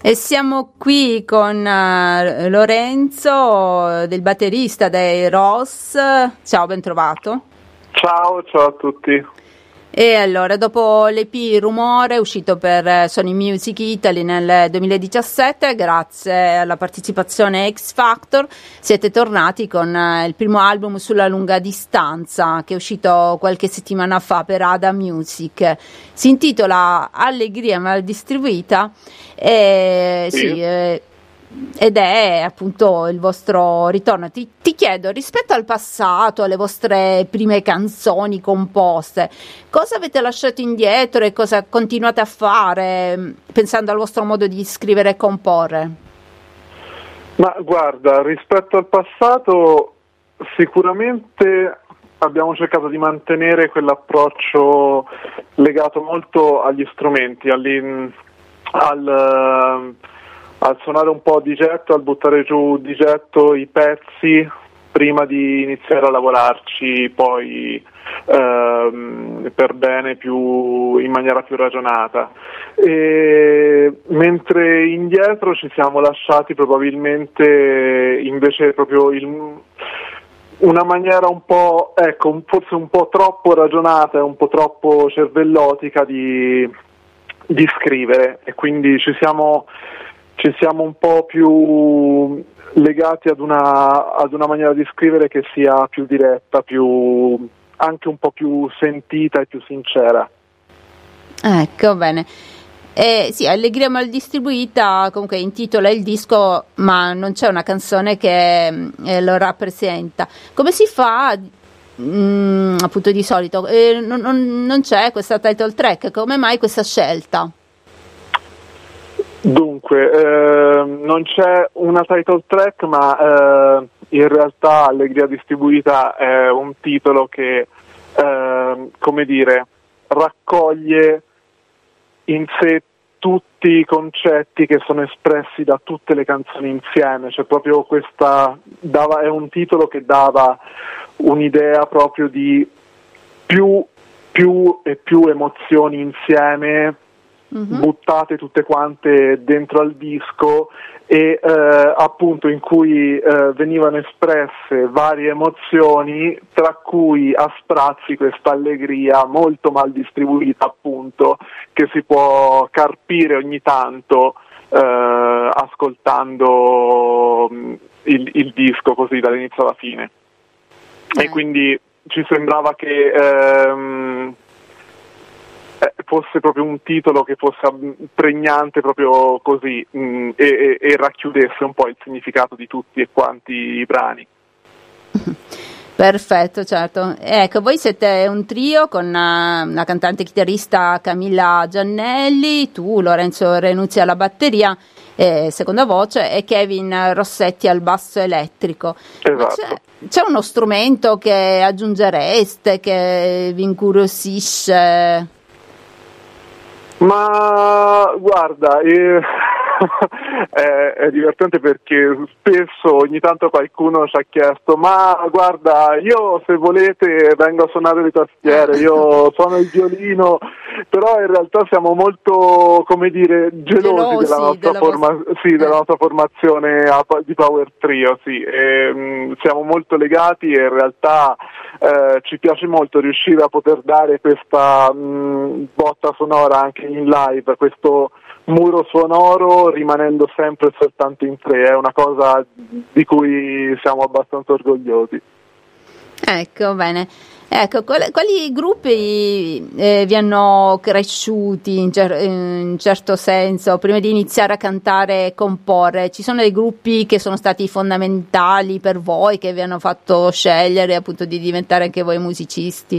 E siamo qui con Lorenzo, del batterista dei Ross. Ciao, ben trovato. Ciao a tutti. E allora, dopo l'EP Rumore, uscito per Sony Music Italy nel 2017, grazie alla partecipazione X Factor, siete tornati con il primo album sulla lunga distanza, che è uscito qualche settimana fa per Ada Music. Si intitola Allegria mal distribuita ed è appunto il vostro ritorno. Ti chiedo, rispetto al passato, alle vostre prime canzoni composte, cosa avete lasciato indietro e cosa continuate a fare pensando al vostro modo di scrivere e comporre? Ma guarda, rispetto al passato sicuramente abbiamo cercato di mantenere quell'approccio legato molto agli strumenti, al suonare un po' di getto, al buttare giù di getto i pezzi prima di iniziare a lavorarci poi per bene, in maniera più ragionata. Mentre indietro ci siamo lasciati probabilmente invece proprio una maniera un po', forse un po' troppo ragionata e un po' troppo cervellotica di scrivere, e quindi ci siamo un po' più legati ad una maniera di scrivere che sia più diretta, anche un po' più sentita e più sincera. Ecco, bene. Sì, Allegria mal distribuita comunque intitola il disco, ma non c'è una canzone che lo rappresenta. Come si fa, appunto di solito? Non c'è questa title track, come mai questa scelta? Dunque, non c'è una title track, ma in realtà Allegria distribuita è un titolo che, raccoglie in sé tutti i concetti che sono espressi da tutte le canzoni insieme, cioè proprio è un titolo che dava un'idea proprio di più e più emozioni insieme, buttate tutte quante dentro al disco, e appunto in cui venivano espresse varie emozioni, tra cui a sprazzi questa allegria molto mal distribuita, appunto, che si può carpire ogni tanto ascoltando il disco così dall'inizio alla fine. E quindi ci sembrava che fosse proprio un titolo che fosse pregnante proprio così, e racchiudesse un po' il significato di tutti e quanti i brani. Perfetto, certo. Ecco, voi siete un trio con una cantante chitarrista Camilla Giannelli, tu Lorenzo Renuzzi alla batteria, seconda voce, e Kevin Rossetti al basso elettrico. Esatto. C'è uno strumento che aggiungereste, che vi incuriosisce? Ma guarda, è divertente perché spesso ogni tanto qualcuno ci ha chiesto: ma guarda, io se volete vengo a suonare le tastiere, io suono il violino, però in realtà siamo molto, gelosi della nostra nostra formazione di Power Trio, sì. Siamo molto legati, e in realtà ci piace molto riuscire a poter dare questa botta sonora anche in live, questo muro sonoro, rimanendo sempre soltanto in tre. È una cosa di cui siamo abbastanza orgogliosi. Ecco, bene. Ecco, quali gruppi vi hanno cresciuti in certo senso prima di iniziare a cantare e comporre? Ci sono dei gruppi che sono stati fondamentali per voi, che vi hanno fatto scegliere appunto di diventare anche voi musicisti?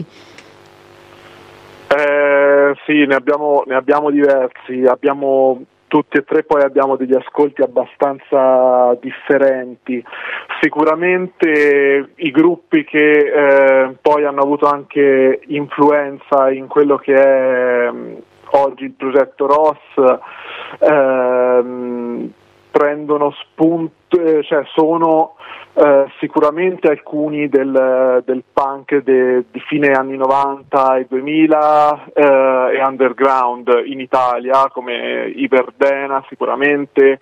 Sì, ne abbiamo diversi, tutti e tre poi abbiamo degli ascolti abbastanza differenti. Sicuramente i gruppi che poi hanno avuto anche influenza in quello che è oggi il progetto Ross prendono spunto, sono sicuramente alcuni del punk di fine anni 90 e 2000 e underground in Italia, come i Verdena sicuramente,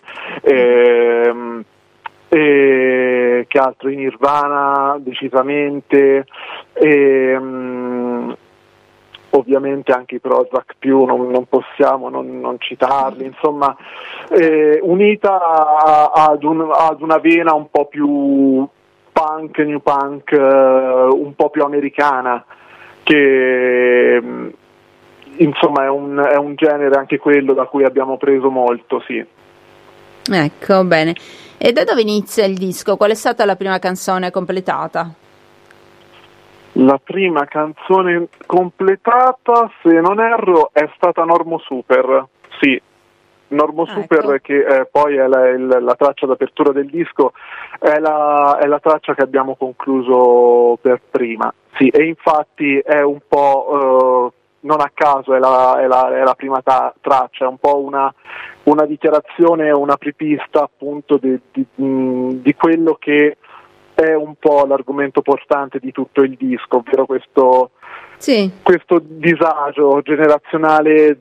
e che altro, in Nirvana decisamente, ovviamente anche i Prozac più non possiamo non citarli, insomma, unita ad una vena un po' più punk, new punk, un po' più americana, che insomma è un genere anche quello da cui abbiamo preso molto, sì. Ecco, bene. E da dove inizia il disco? Qual è stata la prima canzone completata? La prima canzone completata, se non erro, è stata Normo Super, sì. Normo Super, ecco. che poi è la traccia d'apertura del disco, è la traccia che abbiamo concluso per prima, sì, e infatti è un po', non a caso è la prima traccia, è un po' una dichiarazione, una prepista appunto di quello che è un po' l'argomento portante di tutto il disco, ovvero questo disagio generazionale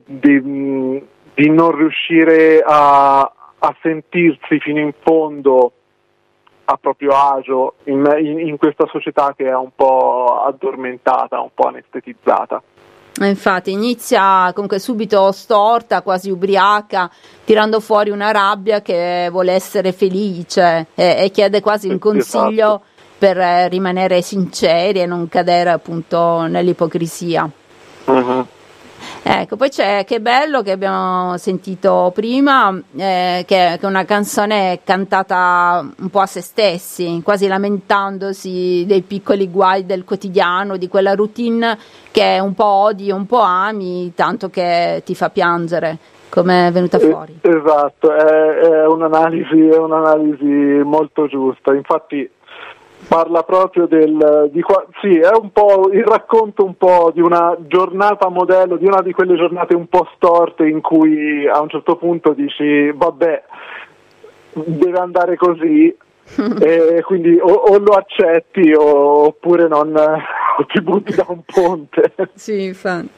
di non riuscire a sentirsi fino in fondo a proprio agio in questa società che è un po' addormentata, un po' anestetizzata. Infatti inizia comunque subito storta, quasi ubriaca, tirando fuori una rabbia che vuole essere felice e chiede quasi un consiglio, esatto, per rimanere sinceri e non cadere appunto nell'ipocrisia. Uh-huh. Ecco, poi che bello che abbiamo sentito prima, che è una canzone cantata un po' a se stessi, quasi lamentandosi dei piccoli guai del quotidiano, di quella routine che un po' odi, un po' ami, tanto che ti fa piangere, come è venuta fuori. Esatto, è un'analisi molto giusta, infatti parla proprio sì, è un po' il racconto un po' di una giornata modello, di una di quelle giornate un po' storte in cui a un certo punto dici vabbè, deve andare così, e quindi o lo accetti oppure non ti butti da un ponte. Sì, infatti.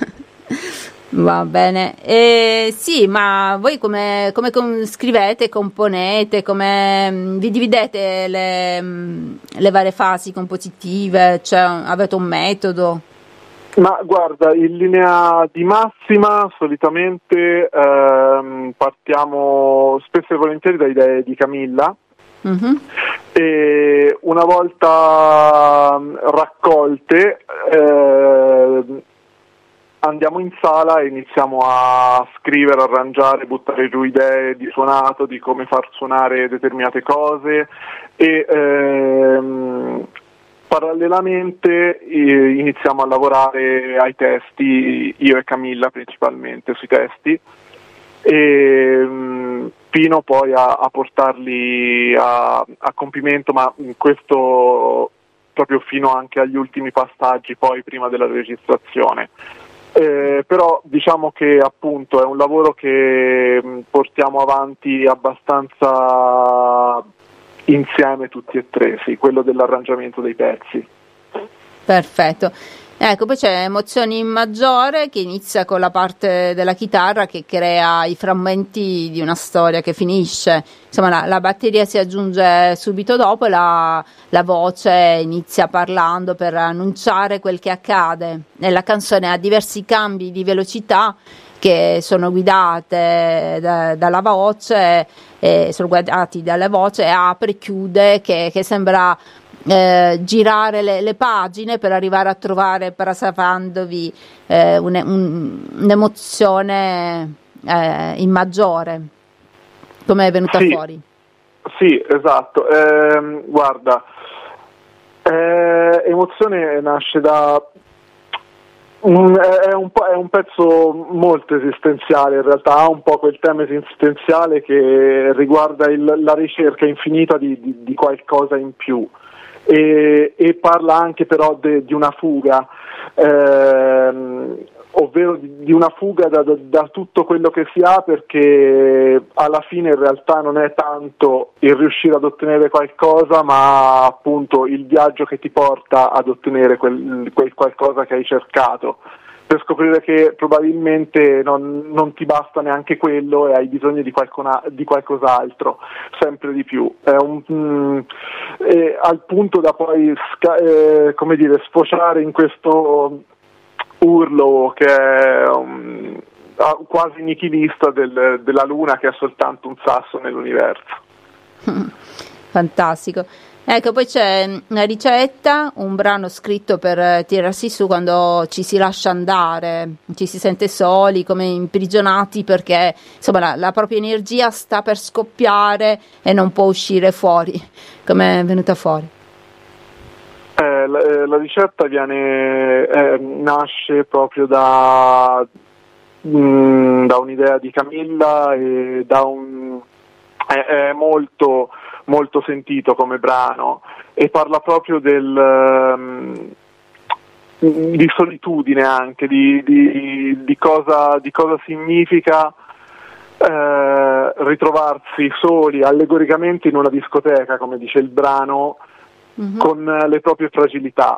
Va bene, sì, ma voi come scrivete, componete, come vi dividete le varie fasi compositive, cioè avete un metodo? Ma guarda, in linea di massima solitamente partiamo spesso e volentieri da idee di Camilla, uh-huh, e una volta raccolte andiamo in sala e iniziamo a scrivere, arrangiare, buttare giù idee di suonato, di come far suonare determinate cose e parallelamente iniziamo a lavorare ai testi, io e Camilla principalmente sui testi, e fino poi a portarli a compimento, ma questo proprio fino anche agli ultimi passaggi poi prima della registrazione. Però diciamo che appunto è un lavoro che portiamo avanti abbastanza insieme tutti e tre, sì, quello dell'arrangiamento dei pezzi. Perfetto. Ecco, poi c'è Emozioni in maggiore che inizia con la parte della chitarra che crea i frammenti di una storia che finisce. Insomma, la batteria si aggiunge subito dopo e la voce inizia parlando per annunciare quel che accade. E la canzone ha diversi cambi di velocità che sono guidate dalla voce, sono guidati dalla voce, apre e chiude, che sembra girare le pagine per arrivare a trovare, parasafandovi un'emozione in maggiore. Come è venuta fuori? Sì, esatto. Guarda, Emozione nasce da è un pezzo molto esistenziale, in realtà ha un po' quel tema esistenziale che riguarda la ricerca infinita di qualcosa in più. E parla anche però di una fuga, ovvero di una fuga da tutto quello che si ha, perché alla fine in realtà non è tanto il riuscire ad ottenere qualcosa, ma appunto il viaggio che ti porta ad ottenere quel qualcosa che hai cercato, per scoprire che probabilmente non ti basta neanche quello e hai bisogno di qualcos'altro, sempre di più. Al punto da poi sfociare in questo urlo che è quasi nichilista della Luna, che è soltanto un sasso nell'universo. Fantastico. Ecco, poi c'è una ricetta, un brano scritto per tirarsi su quando ci si lascia andare, ci si sente soli, come imprigionati, perché insomma la propria energia sta per scoppiare e non può uscire fuori. Come è venuta fuori? La ricetta nasce proprio da un'idea di Camilla, e è molto molto sentito come brano, e parla proprio di solitudine, anche di cosa significa ritrovarsi soli allegoricamente in una discoteca, come dice il brano, con le proprie fragilità.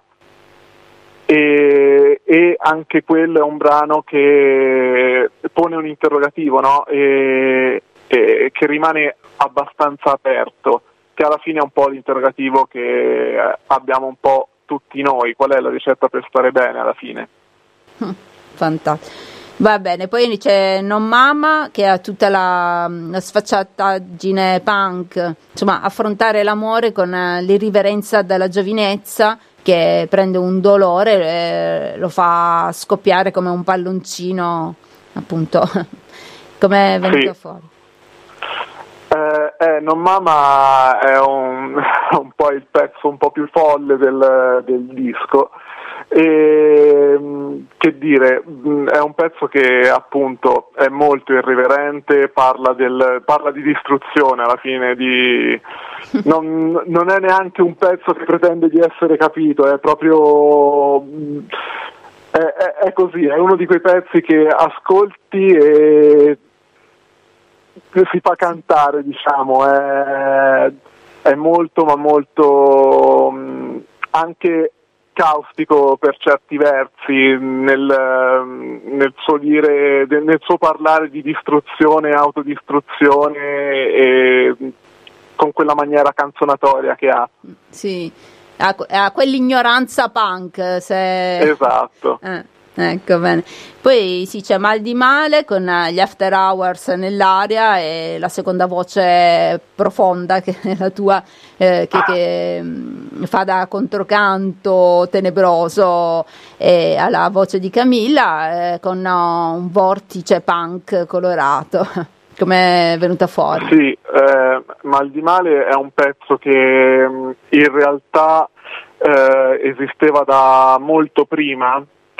E anche quello è un brano che pone un interrogativo, no? E che rimane abbastanza aperto, che alla fine è un po' l'interrogativo che abbiamo un po' tutti noi: qual è la ricetta per stare bene alla fine? Fantastico. Va bene, poi c'è Non Mama, che ha tutta la sfacciataggine punk, insomma, affrontare l'amore con l'irriverenza della giovinezza, che prende un dolore e lo fa scoppiare come un palloncino, appunto. Come è venuto fuori? Non Mama è un po' il pezzo un po' più folle del disco, e che dire, è un pezzo che appunto è molto irriverente, parla di distruzione alla fine, non è neanche un pezzo che pretende di essere capito, è proprio è così, è uno di quei pezzi che ascolti e si fa cantare, diciamo. È molto, ma molto anche caustico per certi versi nel suo dire, nel suo parlare di distruzione, autodistruzione, e con quella maniera canzonatoria che ha. Sì, ha quell'ignoranza punk, se... Esatto. Ecco, bene. Poi sì, c'è Mal di Male con gli After Hours nell'aria, e la seconda voce profonda, che è la tua, che fa da controcanto tenebroso alla voce di Camilla, con un vortice punk colorato. Come è venuta fuori? Sì, Mal di Male è un pezzo che in realtà esisteva da molto prima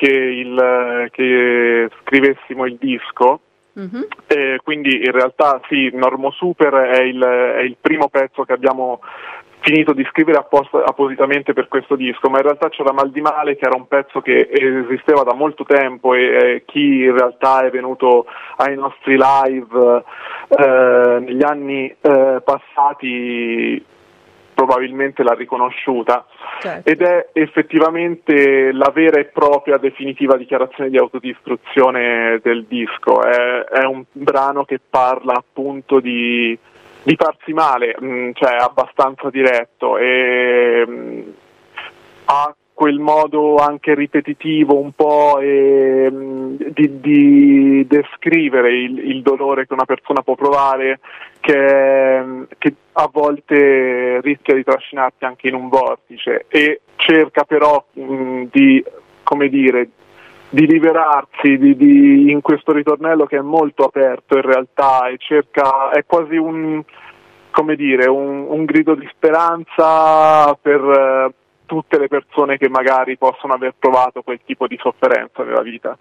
che scrivessimo il disco, quindi in realtà sì, Normo Super è il primo pezzo che abbiamo finito di scrivere appositamente per questo disco, ma in realtà c'era Mal di Male, che era un pezzo che esisteva da molto tempo, e chi in realtà è venuto ai nostri live negli anni passati probabilmente l'ha riconosciuta. Certo. Ed è effettivamente la vera e propria definitiva dichiarazione di autodistruzione del disco. È un brano che parla appunto di farsi male, cioè è abbastanza diretto, e ha quel modo anche ripetitivo un po' di descrivere il dolore che una persona può provare, che a volte rischia di trascinarti anche in un vortice, e cerca però di liberarsi in questo ritornello che è molto aperto in realtà, e è quasi un grido di speranza per tutte le persone che magari possono aver provato quel tipo di sofferenza nella vita.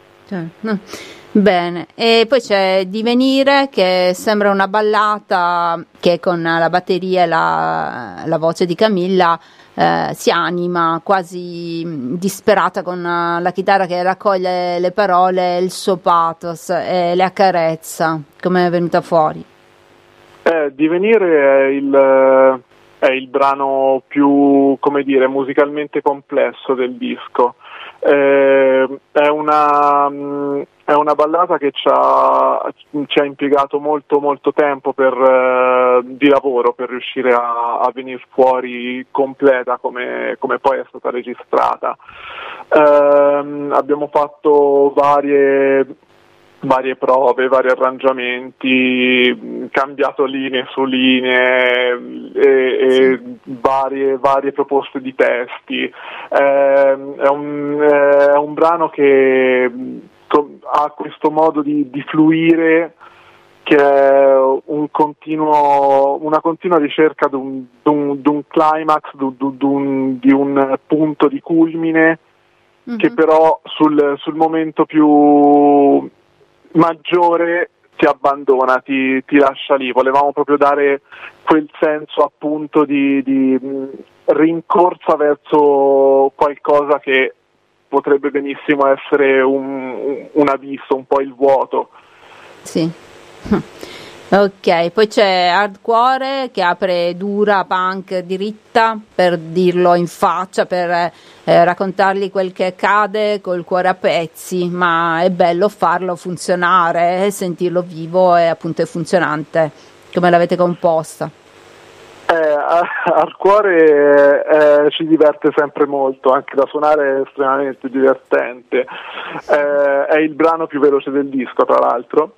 Bene, e poi c'è Divenire, che sembra una ballata che con la batteria e la voce di Camilla si anima quasi disperata con la chitarra che raccoglie le parole, il suo pathos e le accarezza. Come è venuta fuori? Divenire è il brano più, come dire, musicalmente complesso del disco. È una ballata che ci ha impiegato molto tempo di lavoro per riuscire a venire fuori completa come poi è stata registrata. Abbiamo fatto varie prove, vari arrangiamenti, cambiato linee su linee e varie proposte di testi. È un brano che ha questo modo di fluire che è una continua ricerca di un climax, di un punto di culmine, che però sul momento più maggiore ti abbandona, ti lascia lì. Volevamo proprio dare quel senso appunto di rincorsa verso qualcosa che potrebbe benissimo essere un abisso, un po' il vuoto. Sì. Ok, poi c'è Hardcore che apre dura, punk, diritta, per dirlo in faccia, per raccontargli quel che accade col cuore a pezzi, ma è bello farlo funzionare, sentirlo vivo e appunto è funzionante. Come l'avete composta? Hardcore ci diverte sempre molto, anche da suonare è estremamente divertente. È il brano più veloce del disco, tra l'altro.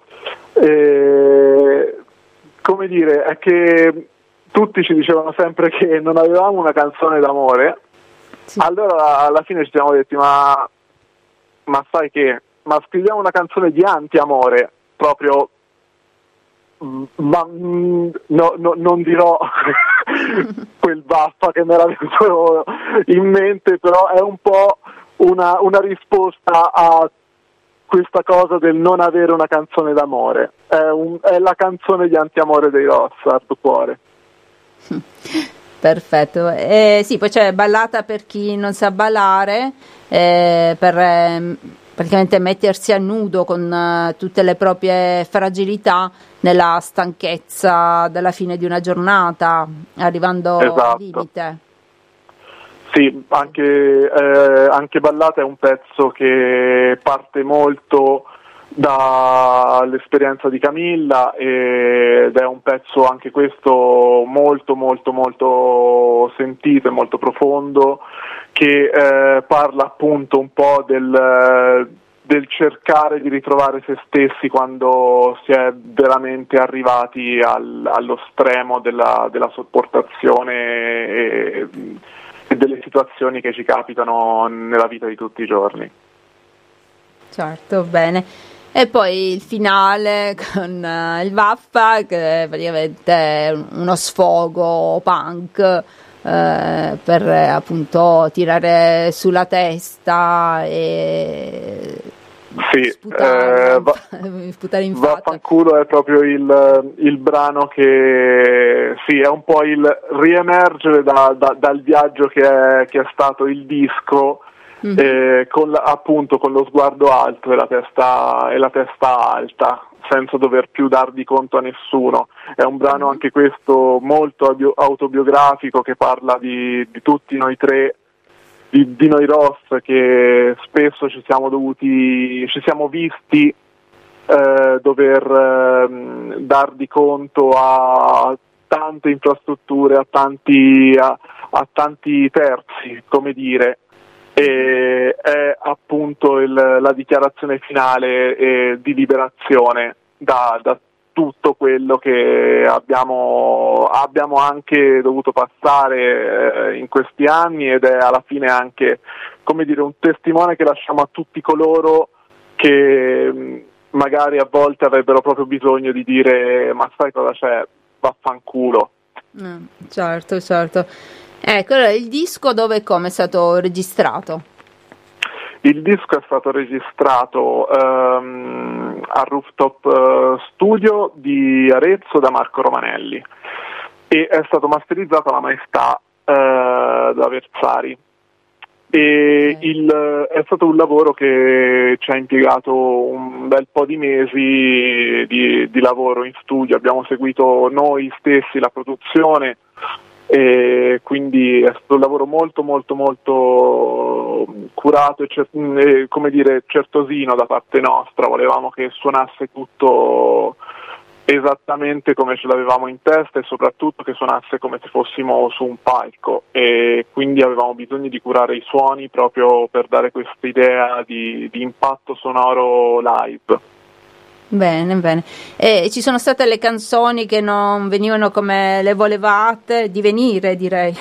Come dire, è che tutti ci dicevano sempre che non avevamo una canzone d'amore. Sì. Allora alla fine ci siamo detti ma sai che? Ma scriviamo una canzone di anti-amore, proprio, ma non dirò quel baffa che mi era venuto in mente, però è un po' una risposta a questa cosa del non avere una canzone d'amore. È la canzone di antiamore dei Ross, Hardcore. Perfetto. Sì, poi c'è Ballata per chi non sa ballare, per praticamente mettersi a nudo con tutte le proprie fragilità nella stanchezza della fine di una giornata, arrivando al limite. Sì, anche Ballata è un pezzo che parte molto dall'esperienza di Camilla ed è un pezzo anche questo molto sentito e molto profondo, che parla appunto un po' del cercare di ritrovare se stessi quando si è veramente arrivati allo stremo della sopportazione e delle situazioni che ci capitano nella vita di tutti i giorni. Certo, bene. E poi il finale con il Vaffa, che è praticamente uno sfogo punk per appunto tirare sulla testa e sputare in faccia. Vaffanculo è proprio il brano che sì, è un po' il riemergere dal viaggio che è stato il disco, appunto con lo sguardo alto e la testa alta, senza dover più dardi conto a nessuno. È un brano anche questo molto autobiografico, che parla di tutti noi tre, di noi Ross, che spesso ci siamo visti dover dardi conto a tante infrastrutture, a tanti terzi, come dire. E è appunto la dichiarazione finale di liberazione da tutto quello che abbiamo anche dovuto passare in questi anni, ed è alla fine anche, come dire, un testimone che lasciamo a tutti coloro che magari a volte avrebbero proprio bisogno di dire ma sai cosa c'è, vaffanculo. Certo. Ecco, allora il disco dove e come è stato registrato? Il disco è stato registrato al Rooftop Studio di Arezzo da Marco Romanelli e è stato masterizzato alla Maestà da Versari. E è stato un lavoro che ci ha impiegato un bel po' di mesi di lavoro in studio. Abbiamo seguito noi stessi la produzione, e quindi è stato un lavoro molto molto molto curato e come dire certosino da parte nostra. Volevamo che suonasse tutto esattamente come ce l'avevamo in testa e soprattutto che suonasse come se fossimo su un palco, e quindi avevamo bisogno di curare i suoni proprio per dare questa idea di impatto sonoro live. Bene, bene. E ci sono state le canzoni che non venivano come le volevate, divenire direi.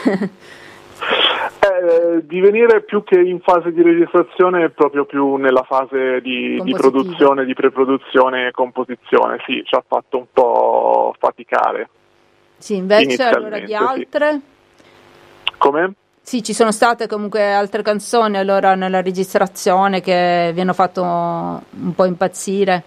Divenire più che in fase di registrazione, proprio più nella fase di produzione, di pre-produzione e composizione. Sì, ci ha fatto un po' faticare. Sì, invece allora di altre? Sì. Come? Sì, ci sono state comunque altre canzoni allora nella registrazione che vi hanno fatto un po' impazzire?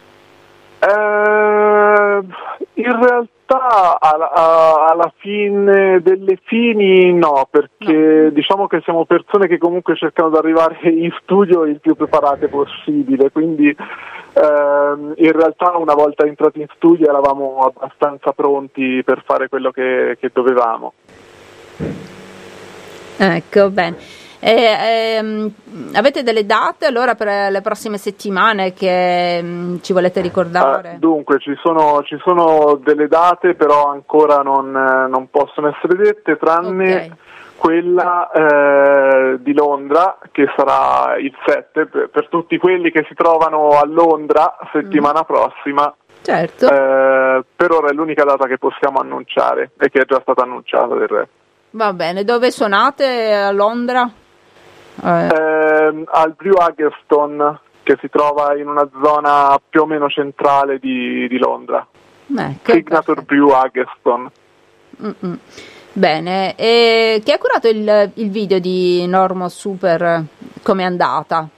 In realtà alla fine delle fini no, perché diciamo che siamo persone che comunque cercano di arrivare in studio il più preparate possibile, quindi in realtà una volta entrati in studio eravamo abbastanza pronti per fare quello che dovevamo. Ecco, bene. Avete delle date allora per le prossime settimane che ci volete ricordare? Dunque ci sono delle date, però ancora non possono essere dette, tranne quella di Londra, che sarà il 7 per tutti quelli che si trovano a Londra settimana prossima. Certo. Per ora è l'unica data che possiamo annunciare e che è già stata annunciata del resto. Va bene, dove suonate a Londra? Al Brewhagerstone, che si trova in una zona più o meno centrale di Londra. Signature Brewhagerstone. Bene, e chi ha curato il video di Normo Super? Com'è andata?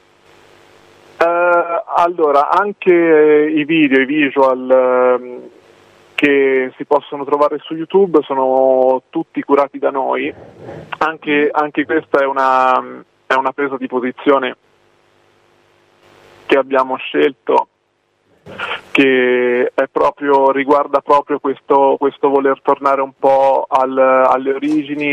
Allora, anche i video, i visual che si possono trovare su YouTube sono tutti curati da noi. Anche questa è una presa di posizione che abbiamo scelto, che è riguarda proprio questo voler tornare un po' alle origini,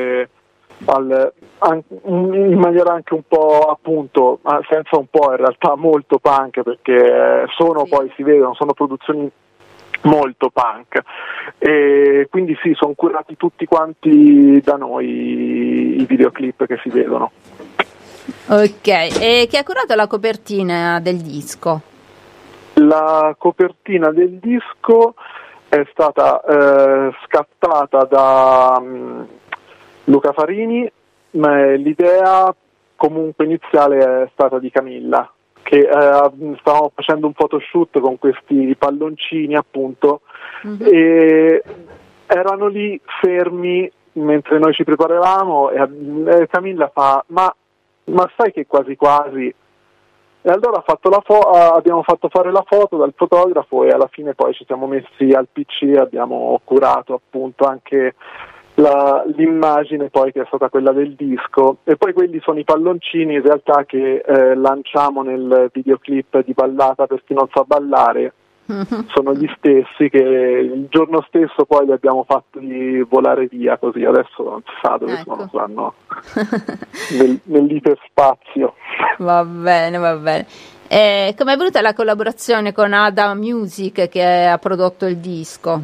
in maniera anche un po', appunto, senza un po', in realtà molto punk, perché poi si vedono, sono produzioni molto punk, e quindi sì, sono curati tutti quanti da noi i videoclip che si vedono. Ok, e chi ha curato la copertina del disco? La copertina del disco è stata scattata da Luca Farini, ma l'idea comunque iniziale è stata di Camilla, che stavamo facendo un photoshoot con questi palloncini, appunto, e erano lì fermi mentre noi ci preparavamo, e Camilla fa ma sai che quasi quasi, e allora abbiamo fatto fare la foto dal fotografo, e alla fine poi ci siamo messi al PC e abbiamo curato appunto anche l'immagine poi, che è stata quella del disco. E poi quelli sono i palloncini in realtà che lanciamo nel videoclip di Ballata per chi non sa ballare. Sono gli stessi che il giorno stesso poi li abbiamo fatti volare via, così adesso non si sa dove sono nell'iperspazio. Va bene, va bene. Com'è venuta la collaborazione con Ada Music che ha prodotto il disco?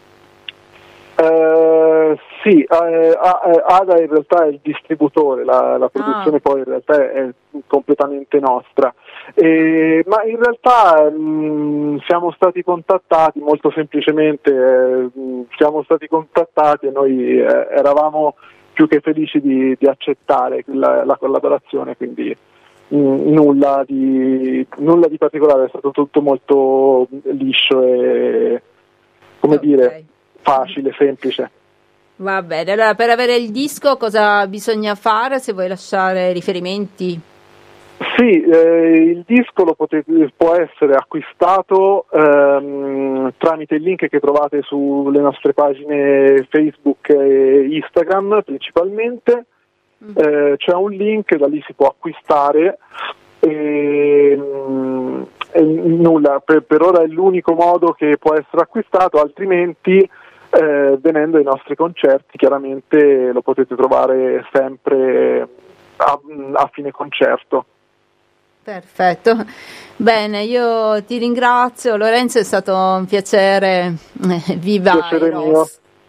Sì, Ada in realtà è il distributore, la produzione poi in realtà è completamente nostra, ma in realtà siamo stati contattati molto semplicemente, siamo stati contattati e noi eravamo più che felici di accettare la collaborazione, quindi nulla di particolare, è stato tutto molto liscio e dire facile, semplice. Va bene, allora per avere il disco cosa bisogna fare, se vuoi lasciare riferimenti? Sì, il disco può essere acquistato tramite il link che trovate sulle nostre pagine Facebook e Instagram principalmente. C'è un link, da lì si può acquistare e nulla, per ora è l'unico modo che può essere acquistato, altrimenti venendo ai nostri concerti chiaramente lo potete trovare sempre a fine concerto. Perfetto, bene, io ti ringrazio Lorenzo, è stato un piacere, viva piacere mio.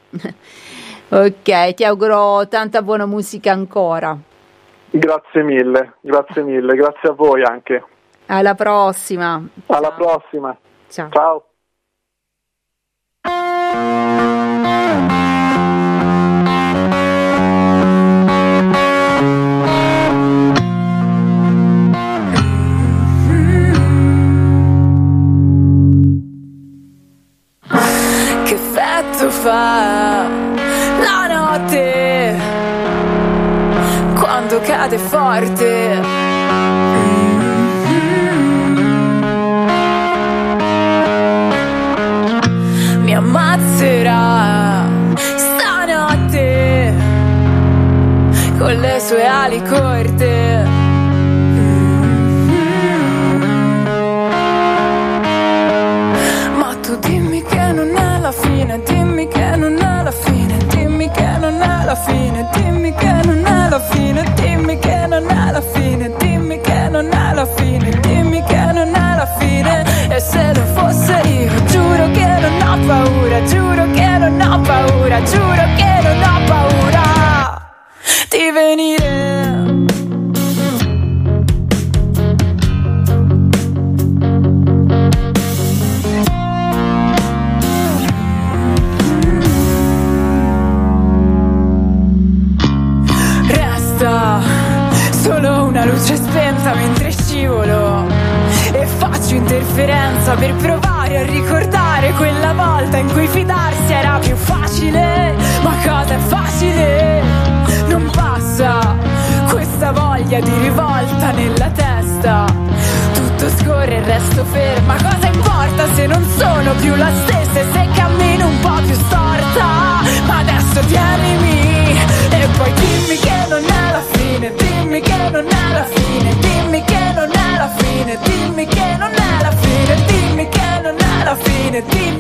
Ok, ti auguro tanta buona musica ancora. Grazie mille, grazie a voi anche. Alla prossima. Alla Ciao. prossima. Ciao. Ciao. Che effetto fa la notte quando cade forte? Mi ammazzerà stanotte con le sue ali corte. Ma tu dimmi che non è la fine, dimmi che non è la fine, dimmi che non è la fine, dimmi che non è la fine, dimmi che non è la fine, dimmi che non è la fine, dimmi che non è la fine. E se lo fosse io, giuro che non ho paura, giuro che non ho paura, giuro che non ho paura di venire. Solo una luce spenta mentre scivolo e faccio interferenza per provare a ricordare quella volta in cui fidarsi era più facile. Ma cosa è facile? Non passa questa voglia di rivolta nella testa. Tutto scorre e resto ferma. Cosa importa se non sono più la stessa e se cammino un po' più storta? Ma adesso tienimi e poi dimmi che non è la fine, dimmi che non è la fine, dimmi che non è la fine, dimmi che non è la fine, dimmi che non è la fine, dimmi